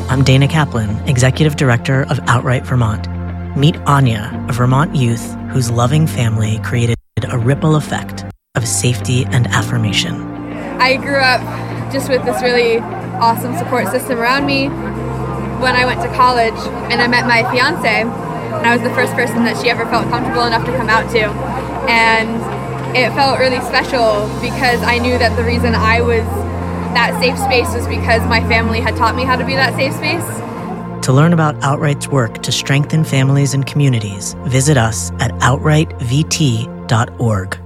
I'm Dana Kaplan, Executive Director of Outright Vermont. Meet Anya, a Vermont youth whose loving family created a ripple effect of safety and affirmation. I grew up just with this really awesome support system around me. When I went to college and I met my fiance, and I was the first person that she ever felt comfortable enough to come out to. And it felt really special because I knew that the reason I was that safe space was because my family had taught me how to be that safe space. To learn about Outright's work to strengthen families and communities, visit us at outrightvt.org.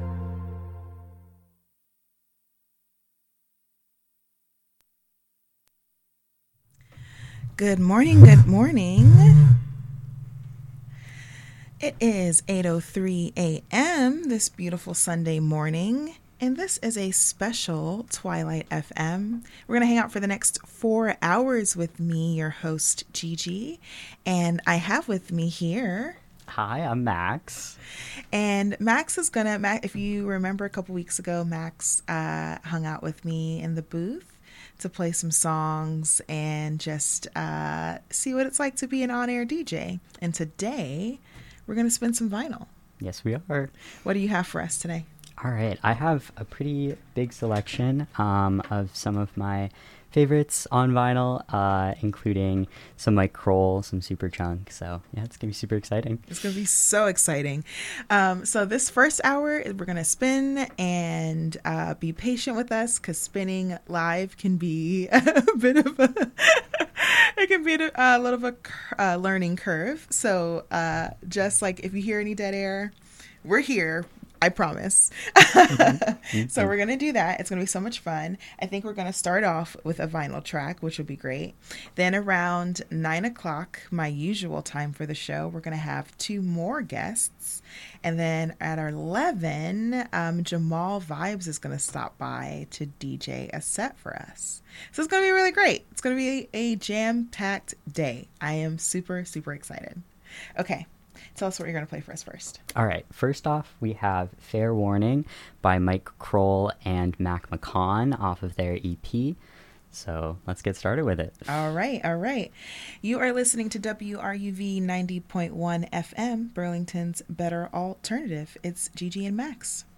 Good morning, good morning. It is 8:03 a.m. this beautiful Sunday morning, and this is a special Twilight FM. We're going to hang out for the next 4 hours with me, your host, Gigi, and I have with me here... Hi, I'm Max. And Max is going to, if you remember a couple weeks ago, Max hung out with me in the booth to play some songs and just see what it's like to be an on-air DJ. And today, we're going to spin some vinyl. Yes, we are. What do you have for us today? All right, I have a pretty big selection of some of my favorites on vinyl, including some Mike Kroll, some Superchunk. So yeah, it's gonna be super exciting. It's gonna be so exciting. So this first hour, we're gonna spin, and be patient with us because spinning live can be a bit of a it can be a little of a learning curve. So just like if you hear any dead air, we're here. I promise. So we're going to do that. It's going to be so much fun. I think we're going to start off with a vinyl track, which will be great. Then around 9 o'clock, my usual time for the show, we're going to have 2 more guests. And then at 11, Jamal Vibes is going to stop by to DJ a set for us. So it's going to be really great. It's going to be a jam-packed day. I am super, super excited. Okay. Tell us what you're going to play for us first. All right. First off, we have Fair Warning by Mike Kroll and Mac McCawn off of their EP. So let's get started with it. All right. All right. You are listening to WRUV 90.1 FM, Burlington's better alternative. It's Gigi and Max.